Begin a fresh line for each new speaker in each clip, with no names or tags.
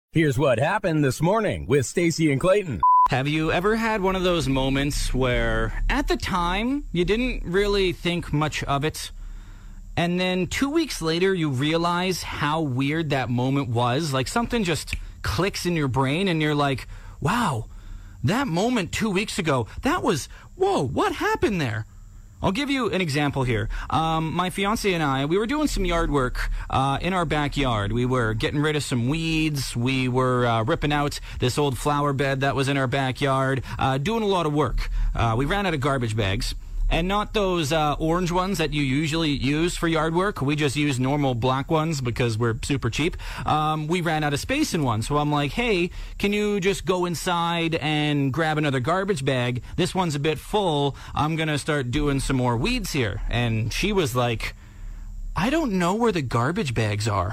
Here's what happened this morning with Stacey and Clayton.
Have you ever had one of those moments where at the time you didn't really think much of it, and then 2 weeks later you realize how weird that moment was? Like something just clicks in your brain and you're like, wow, that moment 2 weeks ago, that was, whoa, what happened there? I'll give you an example here. My fiance and I, we were doing some yard work in our backyard. We were getting rid of some weeds. We were ripping out this old flower bed that was in our backyard, doing a lot of work. We ran out of garbage bags. And not those orange ones that you usually use for yard work. We just use normal black ones because we're super cheap. We ran out of space in one. So I'm like, hey, can you just go inside and grab another garbage bag? This one's a bit full. I'm going to start doing some more weeds here. And she was like, I don't know where the garbage bags are.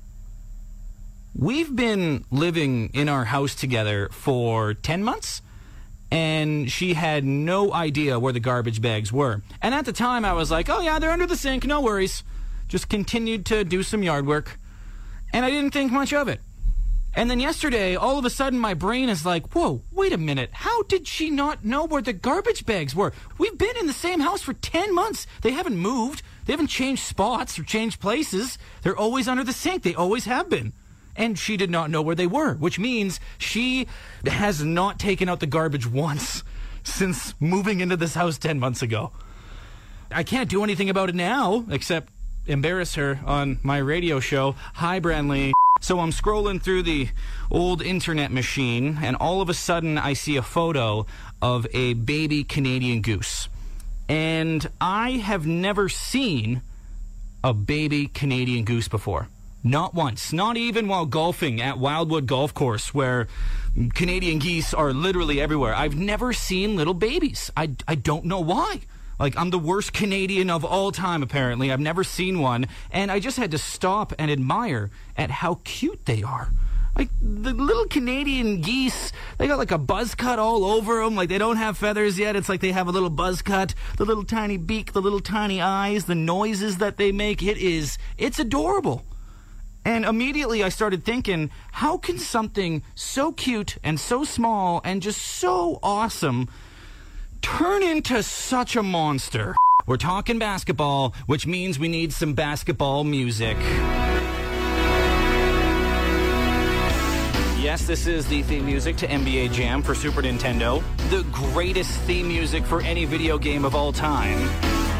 We've been living in our house together for 10 months. And she had no idea where the garbage bags were. And at the time, I was like, oh, yeah, they're under the sink. No worries. Just continued to do some yard work. And I didn't think much of it. And then yesterday, all of a sudden, my brain is like, whoa, wait a minute. How did she not know where the garbage bags were? We've been in the same house for 10 months. They haven't moved. They haven't changed spots or changed places. They're always under the sink. They always have been. And she did not know where they were, which means she has not taken out the garbage once since moving into this house 10 months ago. I can't do anything about it now, except embarrass her on my radio show. Hi, Branley. So I'm scrolling through the old internet machine, and all of a sudden I see a photo of a baby Canadian goose. And I have never seen a baby Canadian goose before. Not once. Not even while golfing at Wildwood Golf Course, where Canadian geese are literally everywhere. I've never seen little babies. I don't know why. Like, I'm the worst Canadian of all time, apparently. I've never seen one. And I just had to stop and admire at how cute they are. Like, the little Canadian geese, they got like a buzz cut all over them. Like, they don't have feathers yet. It's like they have a little buzz cut. The little tiny beak, the little tiny eyes, the noises that they make. It's adorable. And immediately I started thinking, how can something so cute and so small and just so awesome turn into such a monster? We're talking basketball, which means we need some basketball music. Yes, this is the theme music to NBA Jam for Super Nintendo, the greatest theme music for any video game of all time.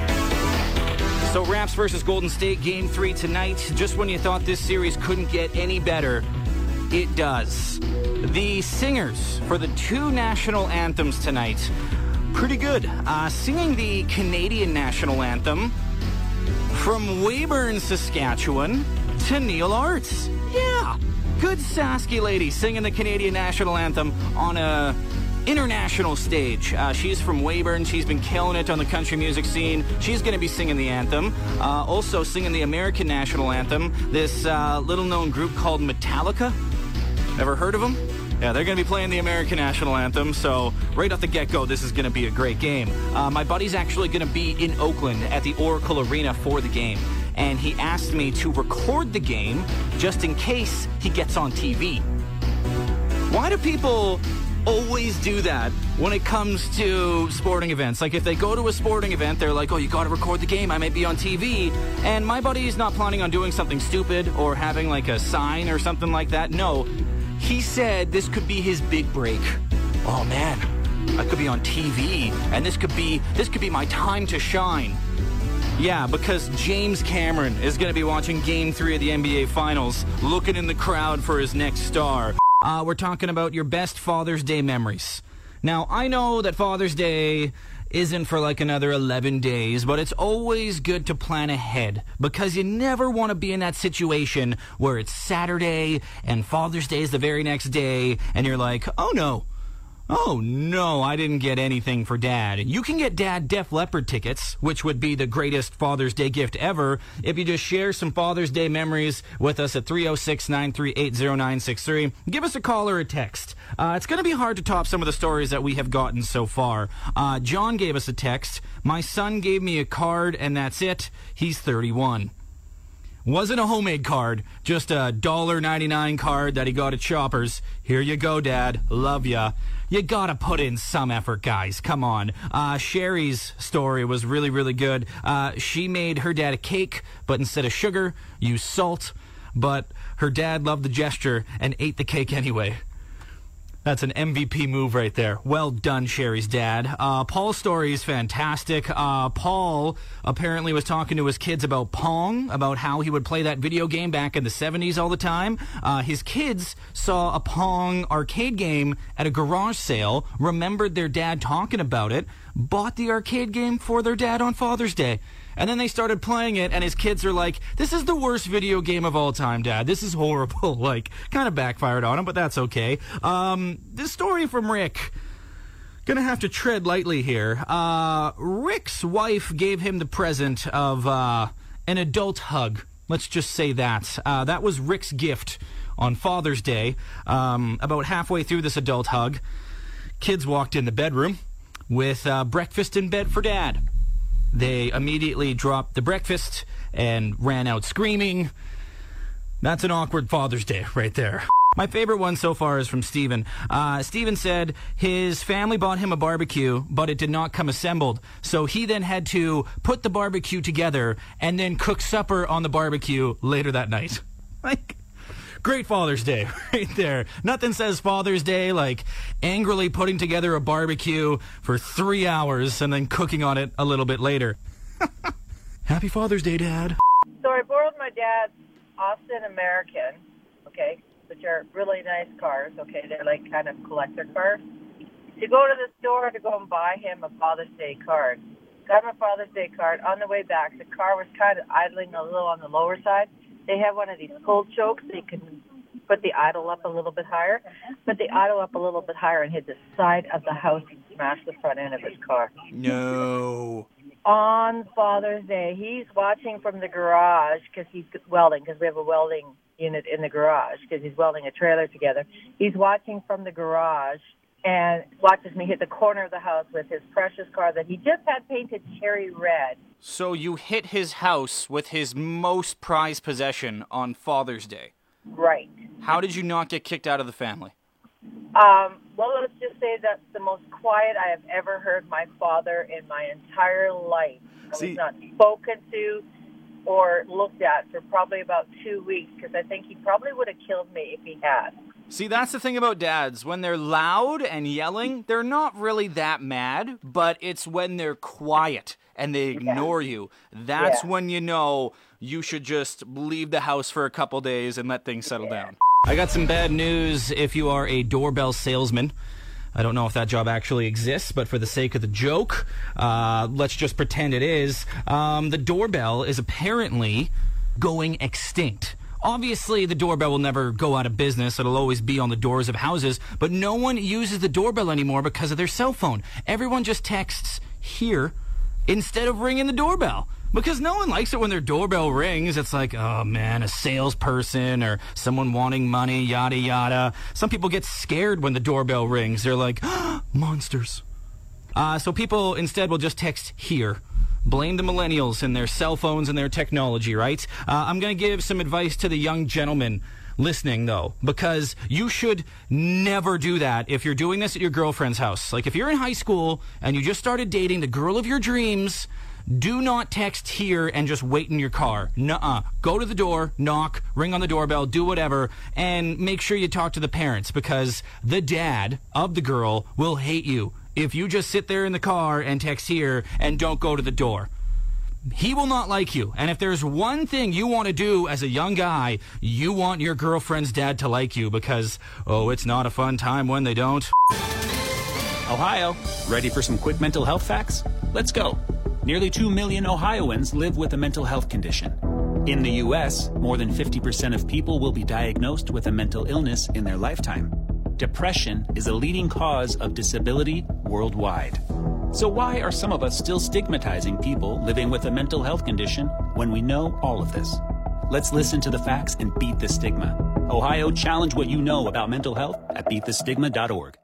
So Raps versus Golden State, Game 3 tonight. Just when you thought this series couldn't get any better, it does. The singers for the two national anthems tonight, pretty good. Singing the Canadian national anthem from Weyburn, Saskatchewan to Neil Arts. Yeah, good Sasky lady singing the Canadian national anthem on a international stage. She's from Weyburn. She's been killing it on the country music scene. She's going to be singing the anthem. Also singing the American national anthem. This little-known group called Metallica. Ever heard of them? Yeah, they're going to be playing the American national anthem. So right off the get-go, this is going to be a great game. My buddy's actually going to be in Oakland at the Oracle Arena for the game. And he asked me to record the game just in case he gets on TV. Why do people always do that when it comes to sporting events? Like, if they go to a sporting event, they're like, oh, you gotta record the game, I might be on TV. And my buddy's not planning on doing something stupid or having like a sign or something like that. No, he said this could be his big break. Oh man, I could be on TV, and this could be my time to shine. Yeah, because James Cameron is going to be watching Game 3 of the NBA Finals, looking in the crowd for his next star. We're talking about your best Father's Day memories. Now, I know that Father's Day isn't for like another 11 days, but it's always good to plan ahead because you never want to be in that situation where it's Saturday and Father's Day is the very next day and you're like, oh no, I didn't get anything for Dad. You can get Dad Def Leppard tickets, which would be the greatest Father's Day gift ever, if you just share some Father's Day memories with us at 306-938-0963. Give us a call or a text. It's going to be hard to top some of the stories that we have gotten so far. John gave us a text. My son gave me a card, and that's it. He's 31. Wasn't a homemade card, just a $1.99 card that he got at Shoppers. Here you go, Dad. Love ya. You gotta put in some effort, guys. Come on. Sherry's story was really, really good. She made her dad a cake, but instead of sugar, used salt. But her dad loved the gesture and ate the cake anyway. That's an MVP move right there. Well done, Sherry's dad. Paul's story is fantastic. Paul apparently was talking to his kids about Pong, about how he would play that video game back in the 70s all the time. His kids saw a Pong arcade game at a garage sale, remembered their dad talking about it, bought the arcade game for their dad on Father's Day. And then they started playing it, and his kids are like, this is the worst video game of all time, Dad. This is horrible. Like, kind of backfired on him, but that's okay. This story from Rick. Gonna have to tread lightly here. Rick's wife gave him the present of an adult hug. Let's just say that. That was Rick's gift on Father's Day. About halfway through this adult hug, kids walked in the bedroom with breakfast in bed for Dad. They immediately dropped the breakfast and ran out screaming. That's an awkward Father's Day right there. My favorite one so far is from Steven. Steven said his family bought him a barbecue, but it did not come assembled. So he then had to put the barbecue together and then cook supper on the barbecue later that night. Like, great Father's Day right there. Nothing says Father's Day like angrily putting together a barbecue for 3 hours and then cooking on it a little bit later. Happy Father's Day, Dad.
So I borrowed my dad's Austin American, okay, which are really nice cars, okay. They're like kind of collector cars. To go to the store to go and buy him a Father's Day card. Got him a Father's Day card. On the way back, the car was kind of idling a little on the lower side. They have one of these cold chokes. They can put the idle up a little bit higher. Put the idle up a little bit higher and hit the side of the house and smash the front end of his car.
No.
On Father's Day, he's watching from the garage because he's welding, because we have a welding unit in the garage, because he's welding a trailer together. He's watching from the garage and watches me hit the corner of the house with his precious car that he just had painted cherry red.
So you hit his house with his most prized possession on Father's Day.
Right.
How did you not get kicked out of the family?
Well, let's just say that's the most quiet I have ever heard my father in my entire life. I was not spoken to or looked at for probably about 2 weeks, because I think he probably would have killed me if he had.
See, that's the thing about dads. When they're loud and yelling, they're not really that mad, but it's when they're quiet and they ignore you. That's when you know you should just leave the house for a couple days and let things settle down. I got some bad news if you are a doorbell salesman. I don't know if that job actually exists, but for the sake of the joke, let's just pretend it is. The doorbell is apparently going extinct. Obviously, the doorbell will never go out of business. It'll always be on the doors of houses, but no one uses the doorbell anymore because of their cell phone. Everyone just texts here instead of ringing the doorbell, because no one likes it when their doorbell rings. It's like, oh man, a salesperson or someone wanting money, yada yada. Some people get scared when the doorbell rings. They're like, monsters. So people instead will just text here. Blame the millennials and their cell phones and their technology, right? I'm going to give some advice to the young gentleman listening, though, because you should never do that if you're doing this at your girlfriend's house. Like, if you're in high school and you just started dating the girl of your dreams, do not text here and just wait in your car. Nuh-uh. Go to the door, knock, ring on the doorbell, do whatever, and make sure you talk to the parents, because the dad of the girl will hate you if you just sit there in the car and text here and don't go to the door. He will not like you. And if there's one thing you want to do as a young guy, you want your girlfriend's dad to like you, because, oh, it's not a fun time when they don't.
Ohio, ready for some quick mental health facts? Let's go. Nearly 2 million Ohioans live with a mental health condition. In the U.S., more than 50% of people will be diagnosed with a mental illness in their lifetime. Depression is a leading cause of disability worldwide. So why are some of us still stigmatizing people living with a mental health condition when we know all of this? Let's listen to the facts and beat the stigma. Ohio, challenge what you know about mental health at beatthestigma.org.